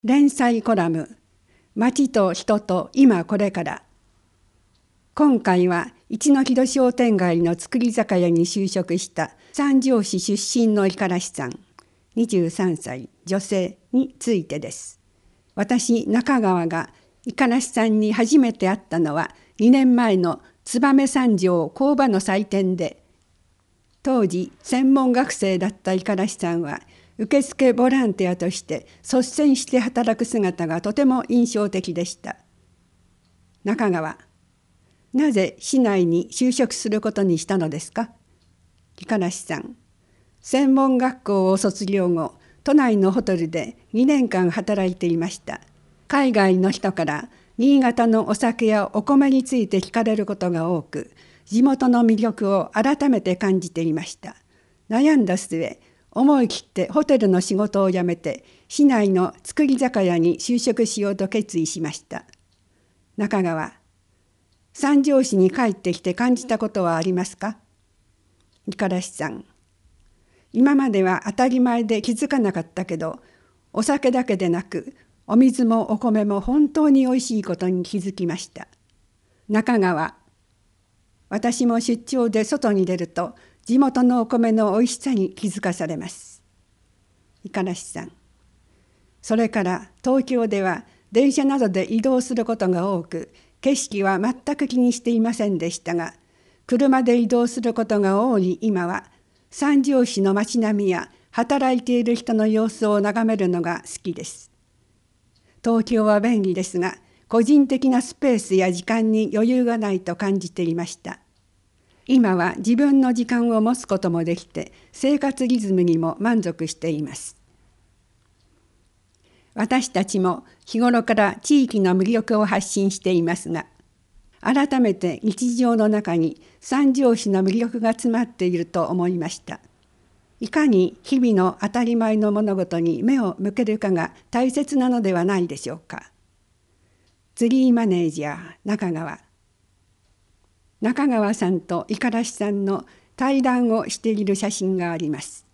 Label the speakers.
Speaker 1: 連載コラム「町と人と今これから」。今回は一ノ木戸商店街の造り酒屋に就職した三条市出身の五十嵐さん、23歳女性についてです。私中川が五十嵐さんに初めて会ったのは2年前の燕三条工場の祭典で、当時専門学生だった五十嵐さんは受付ボランティアとして率先して働く姿がとても印象的でした。中川、なぜ市内に就職することにしたのですか？五十嵐さん、専門学校を卒業後、都内のホテルで2年間働いていました。海外の人から新潟のお酒やお米について聞かれることが多く、地元の魅力を改めて感じていました。悩んだ末、思い切ってホテルの仕事を辞めて市内の造り酒屋に就職しようと決意しました。中川、三条市に帰ってきて感じたことはありますか？五十嵐さん、今までは当たり前で気づかなかったけど、お酒だけでなくお水もお米も本当においしいことに気づきました。中川、私も出張で外に出ると地元のお米のおいしさに気づかされます。五十嵐さん、それから東京では電車などで移動することが多く、景色は全く気にしていませんでしたが、車で移動することが多い今は、三条市の街並みや働いている人の様子を眺めるのが好きです。東京は便利ですが、個人的なスペースや時間に余裕がないと感じていました。今は自分の時間を持つこともできて、生活リズムにも満足しています。私たちも日頃から地域の魅力を発信していますが、改めて日常の中に三条市の魅力が詰まっていると思いました。いかに日々の当たり前の物事に目を向けるかが大切なのではないでしょうか。ツリーマネージャー中川。中川さんと五十嵐さんの対談をしている写真があります。